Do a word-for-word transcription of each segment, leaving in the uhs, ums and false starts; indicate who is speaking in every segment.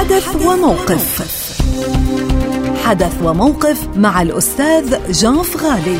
Speaker 1: حدث وموقف. حدث وموقف مع الأستاذ جان فغالي.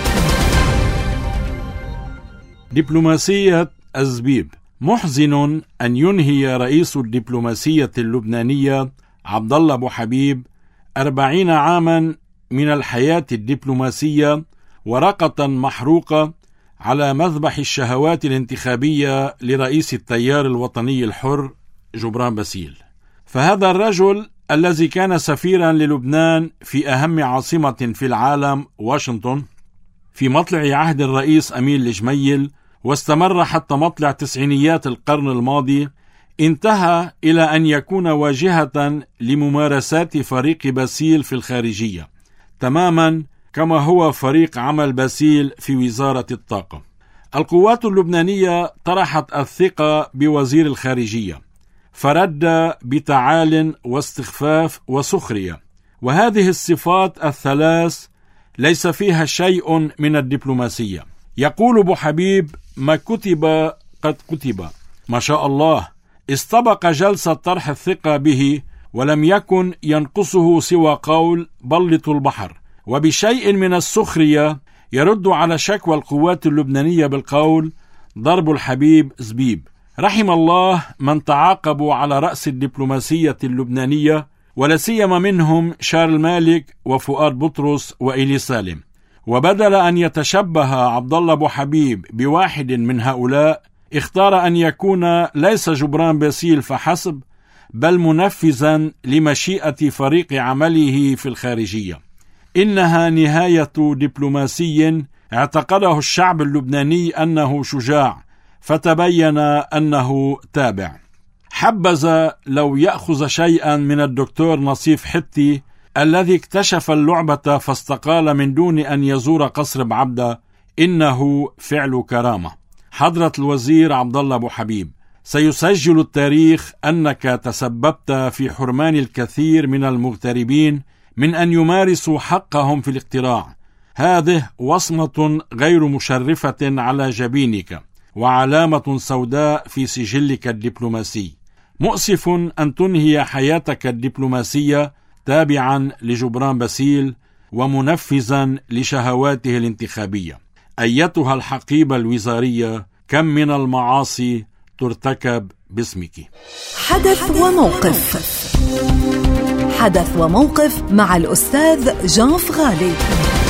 Speaker 2: دبلوماسية الزبيب. محزن أن ينهي رئيس الدبلوماسية اللبنانية عبد الله أبو حبيب أربعين عاما من الحياة الدبلوماسية ورقة محروقة على مذبح الشهوات الانتخابية لرئيس التيار الوطني الحر جبران باسيل. فهذا الرجل الذي كان سفيرا للبنان في أهم عاصمة في العالم واشنطن في مطلع عهد الرئيس أمين الجميل واستمر حتى مطلع تسعينيات القرن الماضي، انتهى إلى أن يكون واجهة لممارسات فريق باسيل في الخارجية تماما كما هو فريق عمل باسيل في وزارة الطاقة. القوات اللبنانية طرحت الثقة بوزير الخارجية فرد بتعال واستخفاف وسخرية، وهذه الصفات الثلاث ليس فيها شيء من الدبلوماسية. يقول أبو حبيب: ما كتب قد كتب. ما شاء الله، استبق جلسة طرح الثقة به ولم يكن ينقصه سوى قول بلطوا البحر، وبشيء من السخرية يرد على شكوى القوات اللبنانية بالقول ضرب الحبيب زبيب. رحم الله من تعاقبوا على رأس الدبلوماسية اللبنانية، ولا سيما منهم شارل مالك وفؤاد بطرس وإيلي سالم. وبدل أن يتشبه عبد الله أبو حبيب بواحد من هؤلاء، اختار أن يكون ليس جبران باسيل فحسب، بل منفذا لمشيئة فريق عمله في الخارجية. إنها نهاية دبلوماسي اعتقده الشعب اللبناني أنه شجاع، فتبين أنه تابع. حبذا لو يأخذ شيئا من الدكتور نصيف حتي الذي اكتشف اللعبة فاستقال من دون أن يزور قصر بعبدة. إنه فعل كرامة. حضرة الوزير عبد الله أبو حبيب، سيسجل التاريخ أنك تسببت في حرمان الكثير من المغتربين من أن يمارسوا حقهم في الاقتراع. هذه وصمة غير مشرفة على جبينك وعلامة سوداء في سجلك الدبلوماسي. مؤسف أن تنهي حياتك الدبلوماسية تابعا لجبران باسيل ومنفذا لشهواته الانتخابية. أيتها الحقيبة الوزارية، كم من المعاصي ترتكب باسمك.
Speaker 1: حدث وموقف. حدث وموقف مع الأستاذ جان فغالي.